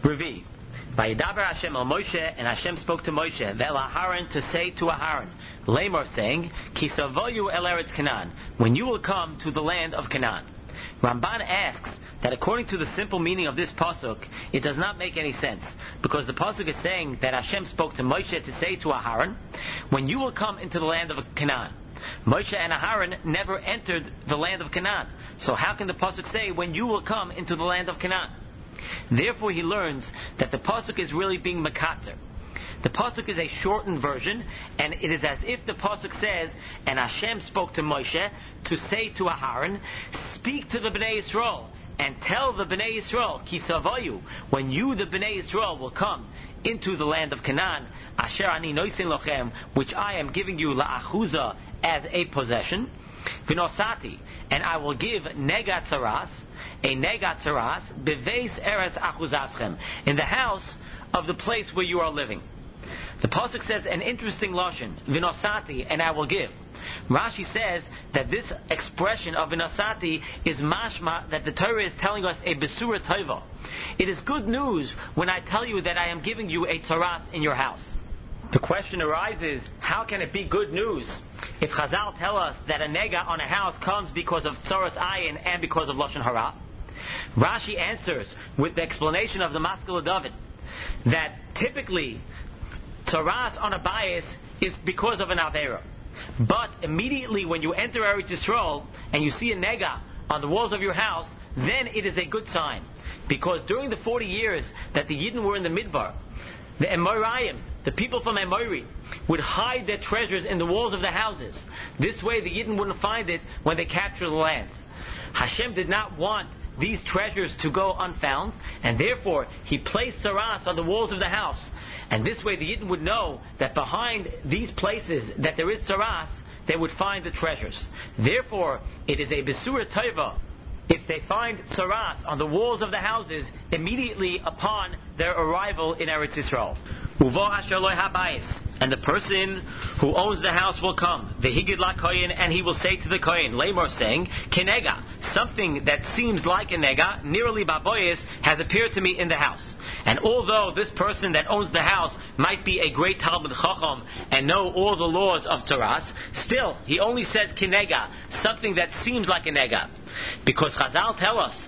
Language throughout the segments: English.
Revi. Vayidaber Hashem el Moshe, and Hashem spoke to Moshe, ve'el Aharon, to say to Aharon, Lamor, saying, Ki savoyu el Eretz Canaan, when you will come to the land of Canaan. Ramban asks that according to the simple meaning of this pasuk, it does not make any sense, because the pasuk is saying that Hashem spoke to Moshe to say to Aharon, when you will come into the land of Canaan. Moshe and Aharon never entered the land of Canaan, so how can the pasuk say when you will come into the land of Canaan? Therefore he learns that the pasuk is really being makatzer. The pasuk is a shortened version, and it is as if the pasuk says, and Hashem spoke to Moshe to say to Aharon, speak to the Bnei Yisrael and tell the Bnei Yisrael, Ki savoyu, when you, the Bnei Yisrael, will come into the land of Canaan, Asher ani noisin lochem, which I am giving you la'achuza as a possession, v'nosati, and I will give negat saras, a negat saras, beveis eres achuzaschem, in the house of the place where you are living. The pasuk says an interesting lashon, v'nosati, and I will give. Rashi says that this expression of v'nosati is mashma, that the Torah is telling us a besura tova. It is good news when I tell you that I am giving you a tzaras in your house. The question arises, how can it be good news if Chazal tell us that a nega on a house comes because of tzaras ayin and because of lashon hara? Rashi answers with the explanation of the Maskil David that typically tzaras on a bias is because of an avera. But immediately when you enter Eretz Yisrael and you see a nega on the walls of your house, then it is a good sign. Because during the 40 years that the Yidden were in the Midbar, the Emorayim, the people from Emori, would hide their treasures in the walls of the houses. This way the Yidden wouldn't find it when they captured the land. Hashem did not want these treasures to go unfound, and therefore He placed saras on the walls of the house. And this way the Yidden would know that behind these places that there is saras, they would find the treasures. Therefore, it is a besura tova if they find saras on the walls of the houses immediately upon their arrival in Eretz Yisrael. Uvo asher lo habayis, and the person who owns the house will come, vehigid la kohen, and he will say to the kohen, lemor, saying, kenega, something that seems like a nega, nearly baboyis, has appeared to me in the house. And although this person that owns the house might be a great Talmud Chacham and know all the laws of tzaras, still he only says kenega, something that seems like a nega, because Chazal tell us,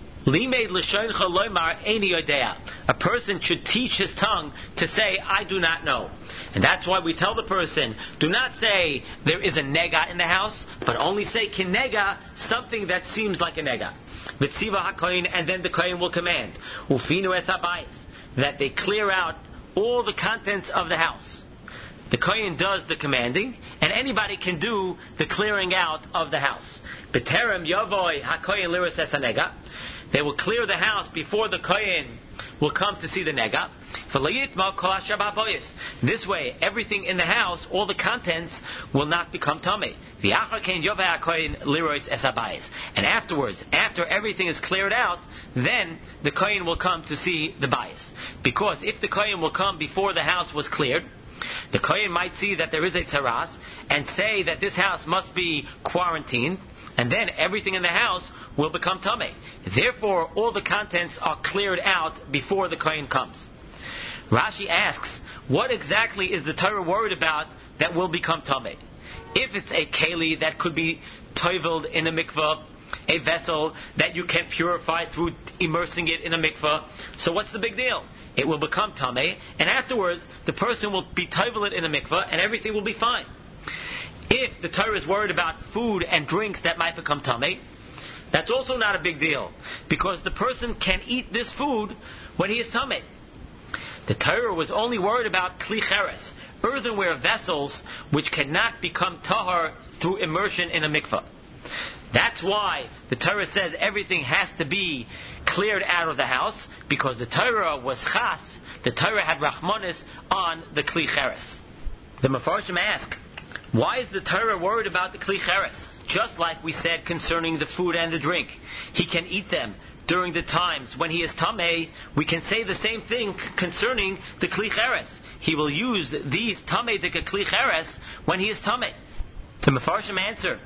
a person should teach his tongue to say, I do not know. And that's why we tell the person, do not say there is a nega in the house, but only say kinega, something that seems like a nega. And then the kohen will command that they clear out all the contents of the house. The kohen does the commanding, and anybody can do the clearing out of the house. B'terem yavoi hakohen liris es hanega. They will clear the house before the kohen will come to see the nega. This way, everything in the house, all the contents, will not become tamei. And afterwards, after everything is cleared out, then the kohen will come to see the bias. Because if the kohen will come before the house was cleared, the kohen might see that there is a tzaras and say that this house must be quarantined, and then everything in the house will become tamei. Therefore, all the contents are cleared out before the kohen comes. Rashi asks, what exactly is the Torah worried about that will become tamei? If it's a keli that could be toiveled in a mikveh, a vessel that you can purify through immersing it in a mikveh, so what's the big deal? It will become tamei, and afterwards the person will be toivel it in a mikveh, and everything will be fine. If the Torah is worried about food and drinks that might become tamei, that's also not a big deal, because the person can eat this food when he is tamei. The Torah was only worried about kli cheres, earthenware vessels which cannot become tahar through immersion in a mikveh. That's why the Torah says everything has to be cleared out of the house, because the Torah was chas, the Torah had rachmanis on the kli cheres. The Mefarshim ask, why is the Torah worried about the kli cheres? Just like we said concerning the food and the drink, he can eat them during the times when he is tamei. We can say the same thing concerning the kli cheres. He will use these tamei de kli cheres when he is tamei. The Mefarshim answer,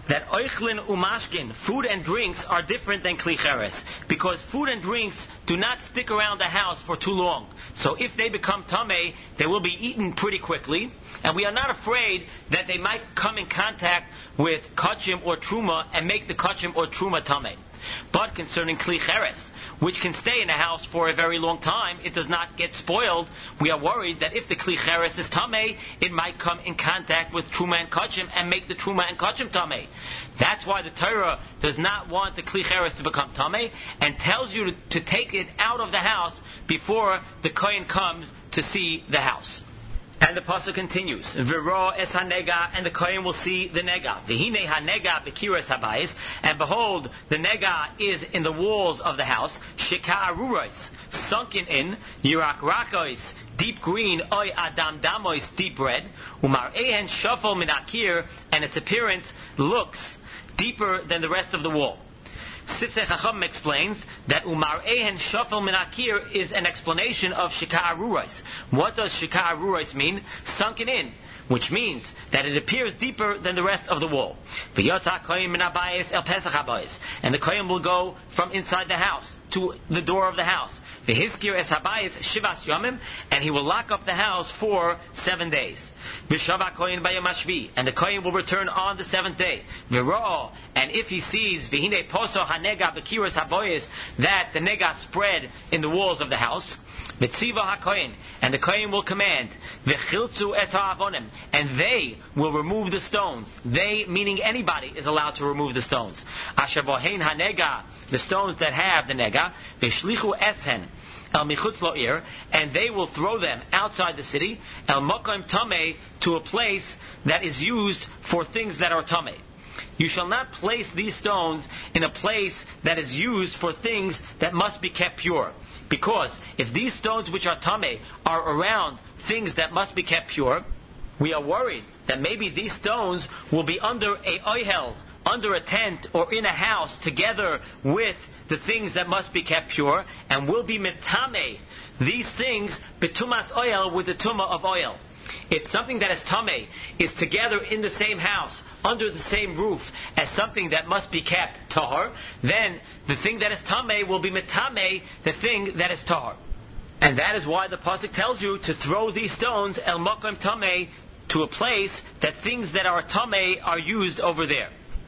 that oichlin umashkin, food and drinks, are different than kli cheres, because food and drinks do not stick around the house for too long. So if they become tamei, they will be eaten pretty quickly, and we are not afraid that they might come in contact with kachim or truma and make the kachim or truma tamei. But concerning kli cheres, which can stay in a house for a very long time, it does not get spoiled. We are worried that if the kli cheres is tamei, it might come in contact with truma and kachim and make the truma and kachim tamei. That's why the Torah does not want the kli cheres to become tamei and tells you to take it out of the house before the kohen comes to see the house. And the pasuk continues, V'ro es hanega, and the kohen will see the nega. V'hine hanega b'kiras habayis, and behold, the nega is in the walls of the house. Shika aruros, sunken in, yirak rakois, deep green, oy adam damois, deep red. Umar ehen shafal minakir, and its appearance looks deeper than the rest of the wall. Sifsei Chacham explains that Umar Ehen Shafel Minakir is an explanation of Shika Aruros. What does Shika Aruros mean? Sunken in, which means that it appears deeper than the rest of the wall. V'yotza kohen min habayis el Pesach habayis, and the kohen will go from inside the house to the door of the house. V'hiskir es habayis shivas yomim, and he will lock up the house for 7 days. V'shava kohen bayom hashvi, and the kohen will return on the 7th day. V'ro'o, and if he sees v'hine poso hanega b'kiras habayis, that the nega spread in the walls of the house, v'tziva hakohen, and the kohen will command v'chiltzu es ha'avonim, and they will remove the stones. They, meaning anybody, is allowed to remove the stones. Asher bohein hanega, the stones that have the nega, v'shlichu eshen el michutz lo'ir, and they will throw them outside the city, el mokom tamei, to a place that is used for things that are tamei. You shall not place these stones in a place that is used for things that must be kept pure. Because if these stones which are tamei are around things that must be kept pure, we are worried that maybe these stones will be under a oihel, under a tent, or in a house together with the things that must be kept pure, and will be metame these things betumas oil, with the tumah of oil. If something that is tamei is together in the same house, under the same roof, as something that must be kept tahor, then the thing that is tamei will be metame the thing that is tahor. And that is why the pasuk tells you to throw these stones el makom tamei, to a place that things that are tamei are used over there.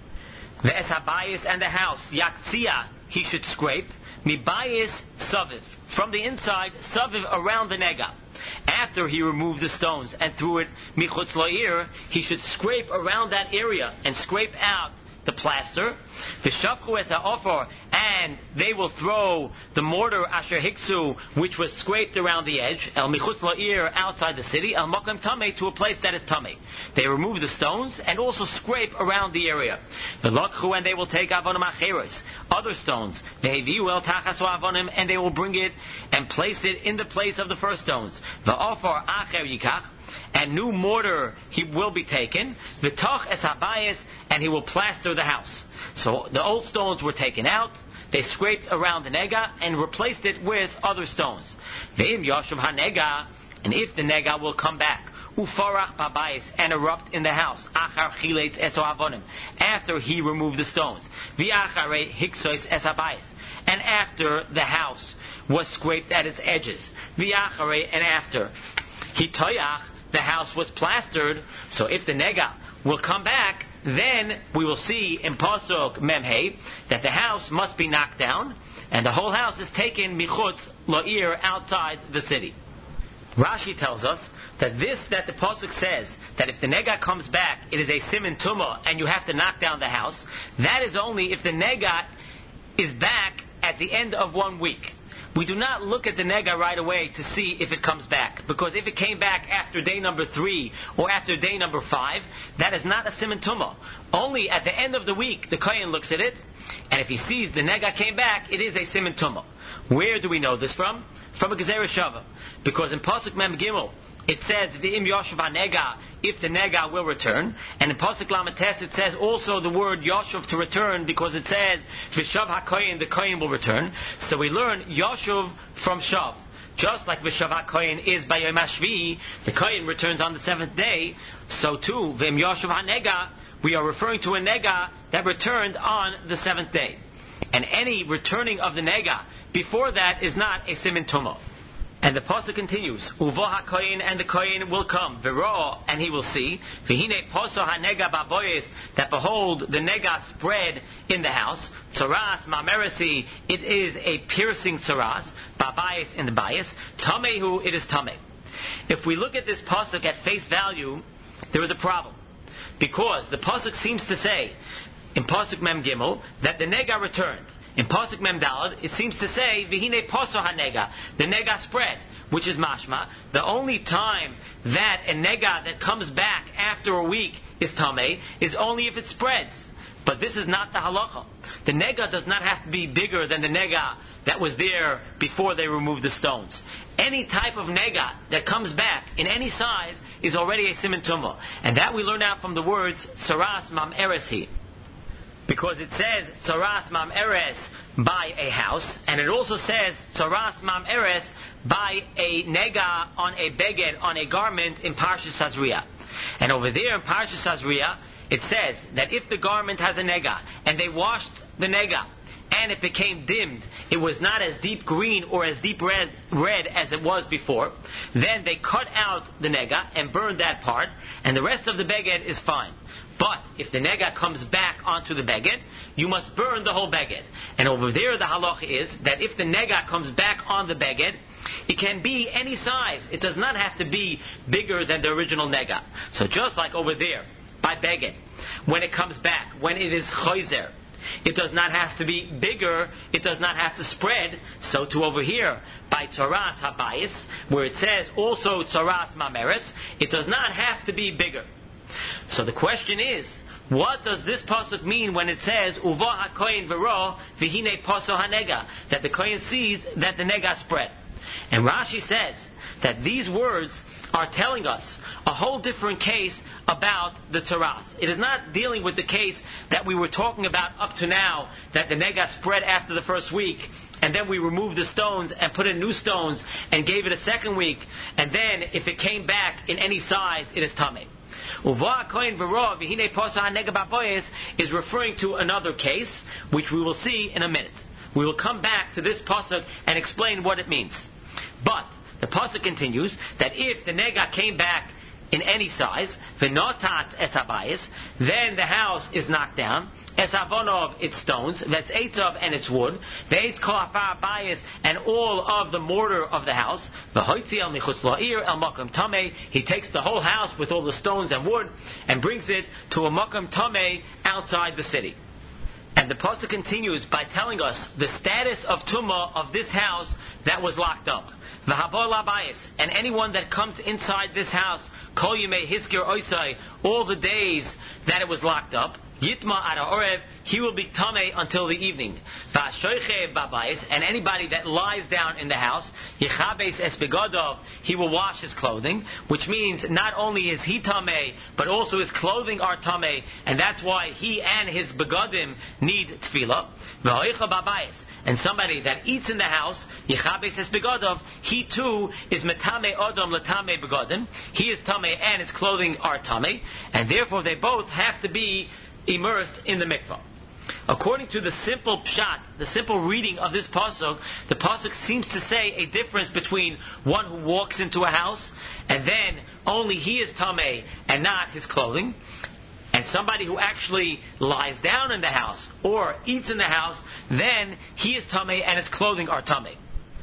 The es habayis, and the house yaktzia, he should scrape mibayis saviv, from the inside saviv, around the nega. After he removed the stones and threw it michutz lo'ir, he should scrape around that area and scrape out the plaster. V'shavchu es ha'ofor, and they will throw the mortar asher hiksu, which was scraped around the edge, el michutz lo'ir, outside the city, el makom tamei, to a place that is tamei. They remove the stones and also scrape around the area. V'lokchu, and they will take avonim acheros, other stones, v'heviu el tachas avonim, and they will bring it and place it in the place of the first stones. V'ofor acher yikach, and new mortar he will be taken, v'toch es habayis, and he will plaster the house. So the old stones were taken out, they scraped around the nega and replaced it with other stones. Ve'im yoshuv hanega, and if the nega will come back, ufarach babayis, and erupt in the house, achar chiletz es ha'avonim, after he removed the stones, v'acharei hiksois es habayis, and after the house was scraped at its edges, v'acharei, and after hitoyach, the house was plastered. So if the nega will come back, then we will see in Pasuk Memhei that the house must be knocked down, and the whole house is taken michutz lo'ir, outside the city. Rashi tells us that the Pasuk says that if the nega comes back, it is a siman tumah, and you have to knock down the house. That is only if the nega is back at the end of 1 week. We do not look at the nega right away to see if it comes back, because if it came back after day number 3 or after day number 5, that is not a siman tumah. Only at the end of the week the kohen looks at it, and if he sees the nega came back, it is a siman tumah. Where do we know this from? From a gezerah shava, because in Pasuk Mem Gimel it says v'im yoshuv hanega, if the nega will return, and in Pasuk Lamed Tes it says also the word yoshuv, to return, because it says v'shav hakoyin, the koyin will return. So we learn yoshuv from shav. Just like v'shav hakoyin is by Yom HaShvi, the koyin returns on the 7th day, so too v'im yoshuv hanega, we are referring to a nega that returned on the 7th day. And any returning of the nega before that is not a siman tumah. And the pasuk continues, Uvo ha-koyin, and the koyin will come, v'ro, and he will see, v'hine poso ha-nega baboyes, that behold, the nega spread in the house, tzaras mameresi, it is a piercing tzaras, babayes in the bias, tamehu, it is tameh. If we look at this pasuk at face value, there is a problem. Because the pasuk seems to say, in pasuk mem gimel, that the nega returned. In pasuk mem daled, it seems to say, v'hine poso ha-nega, the nega spread, which is mashma. The only time that a nega that comes back after a week is tameh is only if it spreads. But this is not the halacha. The nega does not have to be bigger than the nega that was there before they removed the stones. Any type of nega that comes back in any size is already a siman tumah. And that we learn out from the words, saras mam eresi. Because it says tzaras mam eres by a house, and it also says tzaras mam eres by a nega on a beged, on a garment in Parshas Tazria. And over there in Parshas Tazria, it says that if the garment has a nega, and they washed the nega, and it became dimmed, it was not as deep green or as deep red as it was before, then they cut out the nega and burned that part, and the rest of the beged is fine. But if the nega comes back onto the beged, you must burn the whole beged. And over there the halacha is that if the nega comes back on the beged, it can be any size. It does not have to be bigger than the original nega. So just like over there, by beged, when it comes back, when it is choizer, it does not have to be bigger, it does not have to spread. So too over here, by tzaras habayis, where it says also tzaras mameres, it does not have to be bigger. So the question is, what does this pasuk mean when it says Uvo ha-koyin v'ro v'hine poso ha-nega, that the koyin sees that the nega spread? And Rashi says that these words are telling us a whole different case about the tzaras. It is not dealing with the case that we were talking about up to now, that the nega spread after the first week, and then we removed the stones and put in new stones and gave it a second week, and then if it came back in any size, it is tameh. Uva koyin v'ro v'hine posa ha-nega baboyes is referring to another case, which we will see in a minute. We will come back to this pasuk and explain what it means. But the pasuk continues that if the nega came back in any size, v'notat es habayis, then the house is knocked down. Es avonov, its stones, that's eitzav and its wood, ve'es kol afar habayis, and all of the mortar of the house, v'hoitzi el michutz la'ir el makom tameh, he takes the whole house with all the stones and wood and brings it to a makom tameh outside the city. And the pasuk continues by telling us the status of tumah of this house that was locked up. V'habol labayis, and anyone that comes inside this house, kol yimei hiskir oisai, all the days that it was locked up, yitma ad ha'orev, he will be tameh until the evening. V'ashoiche babayis, and anybody that lies down in the house, yichabes es begodov, he will wash his clothing, which means not only is he tameh, but also his clothing are tameh, and that's why he and his begodim need tefillah. V'hoicha babayis, and somebody that eats in the house, yichabes es begodov, he too is metame odom letame begodim, he is tameh and his clothing are tameh, and therefore they both have to be immersed in the mikvah. According to the simple pshat, the simple reading of this pasuk, the pasuk seems to say a difference between one who walks into a house and then only he is tameh and not his clothing, and somebody who actually lies down in the house or eats in the house, then he is tameh and his clothing are tameh.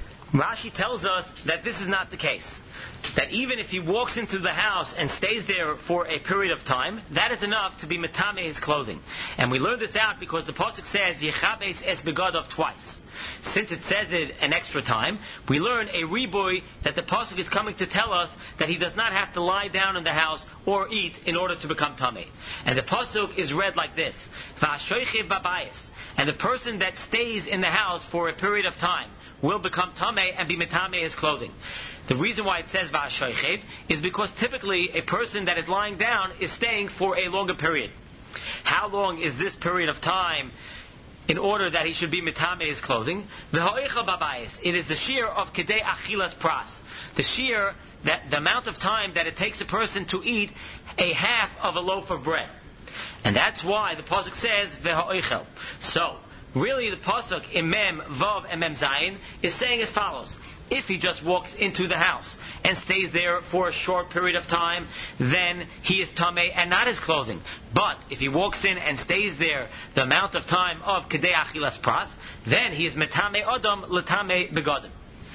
Rashi tells us that this is not the case. That even if he walks into the house and stays there for a period of time, that is enough to be metame his clothing. And we learn this out because the pasuk says Yechabes es begodov twice. Since it says it an extra time, we learn a riboy that the pasuk is coming to tell us that he does not have to lie down in the house or eat in order to become tameh. And the pasuk is read like this: V'ashoichev babayis, and the person that stays in the house for a period of time will become tameh and be metame his clothing. The reason why it says v'ashoichev is because typically a person that is lying down is staying for a longer period. How long is this period of time in order that he should be metame his clothing? V'hoicha babayis, it is the shear of kedei achilas pras, the shear, that the amount of time that it takes a person to eat a half of a loaf of bread. And that's why the pasuk says ve'ha'oichel. So, really the pasuk in Mem, Vav, and Mem Zayin is saying as follows. If he just walks into the house and stays there for a short period of time, then he is tamei and not his clothing. But if he walks in and stays there the amount of time of kedei achilas pras, then he is metamei odom letamei begodim.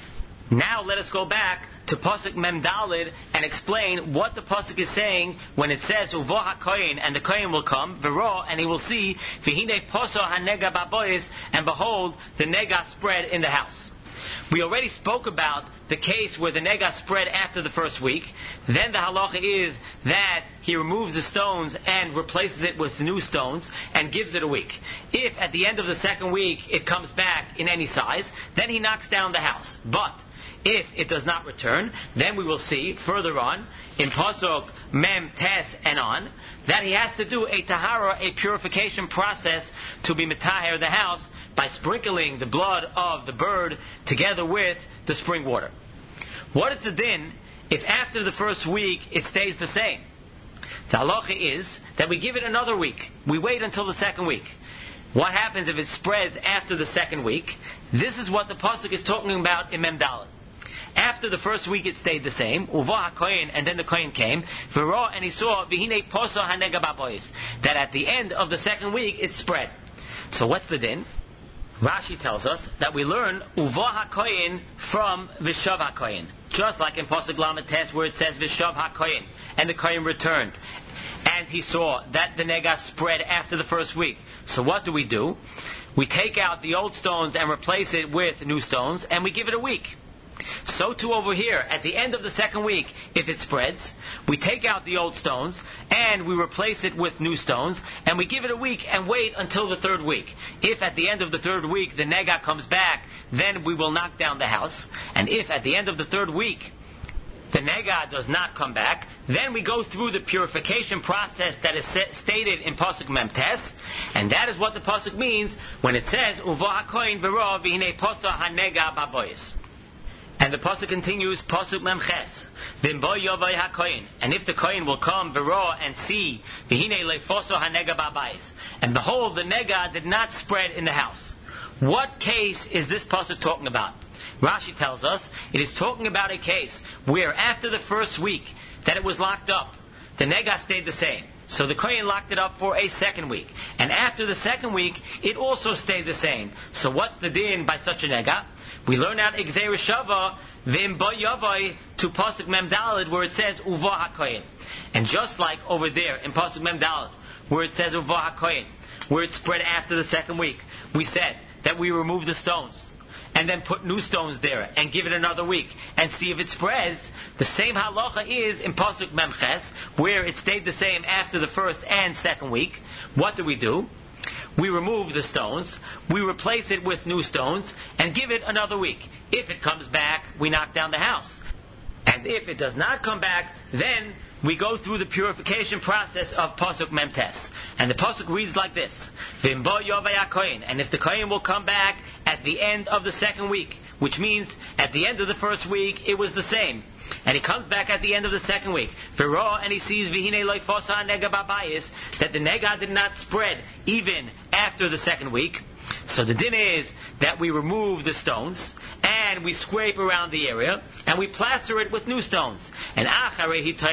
Now let us go back to pasuk Mem Dalid and explain what the pasuk is saying when it says Uvo HaKoyin, and the Koyin will come, V'ro, and he will see V'hine poso hanega babois, and behold, the nega spread in the house. We already spoke about the case where the nega spread after the first week. Then the halacha is that he removes the stones and replaces it with new stones and gives it a week. If at the end of the second week it comes back in any size, then he knocks down the house. But if it does not return, then we will see further on in pasuk Mem Tes and on that he has to do a tahara, a purification process to be metaher the house by sprinkling the blood of the bird together with the spring water. What is the din if after the first week it stays the same? The halacha is that we give it another week. We wait until the second week. What happens if it spreads after the second week? This is what the pasuk is talking about in Mem Dalet. After the first week it stayed the same, Uvo HaKoyin, and then the Koyin came, V'ro, and he saw, V'hine poso hanega babois, that at the end of the second week it spread. So what's the din? Rashi tells us that we learn Uvo HaKoyin from Vishav HaKoyin. Just like in pasuk Lamed Tes where it says Vishav HaKoyin, and the Koyin returned. And he saw that the nega spread after the first week. So what do? We take out the old stones and replace it with new stones, and we give it a week. So too over here, at the end of the second week, if it spreads, we take out the old stones and we replace it with new stones, and we give it a week and wait until the third week. If at the end of the third week the nega comes back, then we will knock down the house. And if at the end of the third week the nega does not come back, then we go through the purification process that is stated in pasuk Mem Tes, and that is what the pasuk means when it says Uvo HaKoyin v'ro v'hine poso hanega babois. And the pasuk continues, pasuk Mem Ches, V'imbo yovai HaKoyin, and if the Koyin will come, V'ro, and see, V'hine lefoso hanega babais, and behold, the nega did not spread in the house. What case is this pasuk talking about? Rashi tells us, it is talking about a case where after the first week that it was locked up, the nega stayed the same. So the Koyin locked it up for a second week. And after the second week, it also stayed the same. So what's the din by such a nega? We learn out Igzei Rishava, V'imbo yovai, to pasuk Mem Daled, where it says Uvo HaKoyin. And just like over there in pasuk Mem Daled, where it says Uvo HaKoyin, where it spread after the second week, we said that we remove the stones and then put new stones there and give it another week and see if it spreads. The same halacha is in pasuk Mem Ches, where it stayed the same after the first and second week. What do? We remove the stones, we replace it with new stones, and give it another week. If it comes back, we knock down the house. And if it does not come back, then we go through the purification process of pasuk Mem Tes. And the pasuk reads like this: V'imbo yovai HaKoyin, and if the Koyin will come back at the end of the second week, which means at the end of the first week it was the same, and he comes back at the end of the second week, V'ro, and he sees V'hine lefosa hanega babayis, that the nega did not spread even after the second week. So the din is that we remove the stones and we scrape around the area and we plaster it with new stones. And after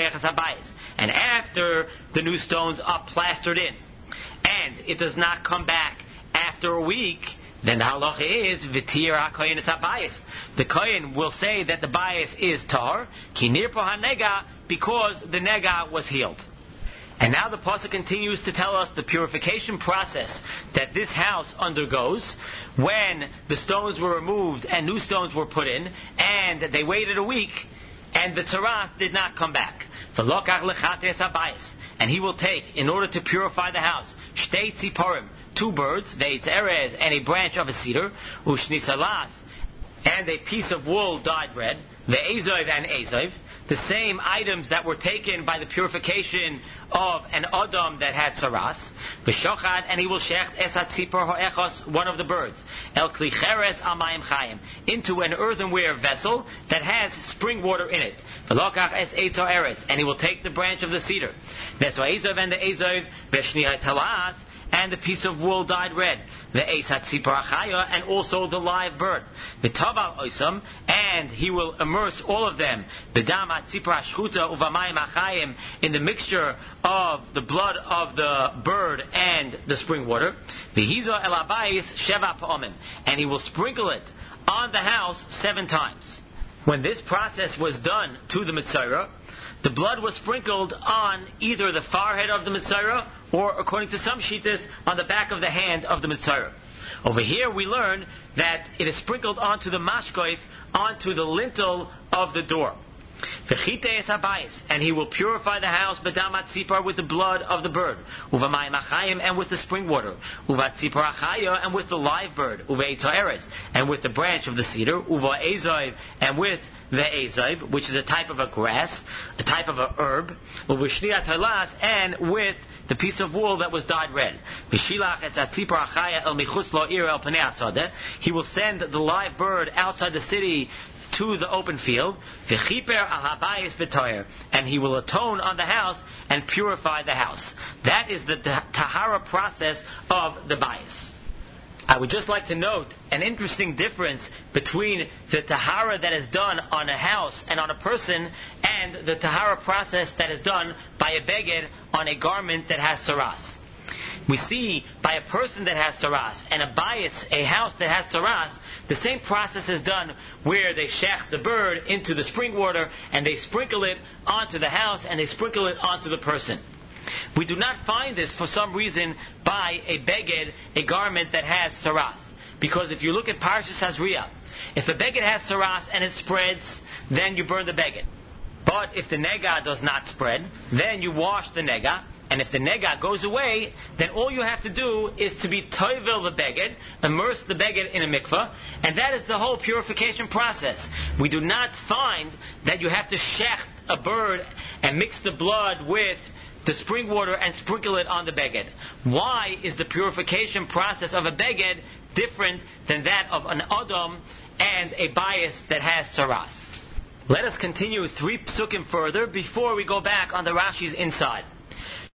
the new stones are plastered in and it does not come back after a week, then the halacha is v'tir HaKoyin es habayis. The Koyin will say that the bias is tar, ki nirpo hanega, because the nega was healed. And now the pasuk continues to tell us the purification process that this house undergoes when the stones were removed and new stones were put in, and they waited a week, and the tzaras did not come back. And he will take, in order to purify the house, shtei tziporim, two birds, veitz erez, and a branch of a cedar, ushnisalas, and a piece of wool dyed red, the Ezov and Ezov, the same items that were taken by the purification of an Adam that had saras, v'shochad, and he will shecht es hatzipor ho'echos, one of the birds, el kli cheres al mayim chayim, into an earthenware vessel that has spring water in it, v'lokach es eitzo eres, and he will take the branch of the cedar, v'esva Ezov and the Ezov, v'shniyat talas, and the piece of wool dyed red, the Esat Tzipor Achaya, and also the live bird, the Taval Oisam, and he will immerse all of them, the Damat Tzipor Ashchuta Uvamayim Achayim, in the mixture of the blood of the bird and the spring water, the Hizo El Abayis Sheva Pa'omim, and he will sprinkle it on the house 7 times. When this process was done to the Mitzvah, the blood was sprinkled on either the forehead of the Mitzvah, or, according to some shittas, on the back of the hand of the Mitzvah. Over here we learn that it is sprinkled onto the mashkoif, onto the lintel of the door. And he will purify the house b'damat tzipar, with the blood of the bird, uvamayim achayim, and with the spring water, uvat tzipar achaya, and with the live bird, uveito eres, and with the branch of the cedar, uva ezov, and with the ezov, which is a type of a grass, a type of a herb, uvishniat halas, and with the piece of wool that was dyed red. V'shilach et tzipar achaya el michutz lo ir el panei asodeh. He will send the live bird outside the city to the open field, v'chiper al habayis b'toyer, and he will atone on the house and purify the house. That is the tahara process of the bayis. I would just like to note an interesting difference between the tahara that is done on a house and on a person, and the tahara process that is done by a beged on a garment that has saras. We see by a person that has saras and a bayis, a house that has saras, the same process is done where they shech the bird into the spring water and they sprinkle it onto the house and they sprinkle it onto the person. We do not find this for some reason by a beged, a garment that has saras. Because if you look at Parshas Hazriah, if a beged has saras and it spreads, then you burn the beged. But if the nega does not spread, then you wash the nega. And if the nega goes away, then all you have to do is to be toivel the beged, immerse the beged in a mikvah, and that is the whole purification process. We do not find that you have to shecht a bird and mix the blood with the spring water and sprinkle it on the beged. Why is the purification process of a beged different than that of an adam and a bayis that has saras? Let us continue 3 psukim further before we go back on the Rashi's inside.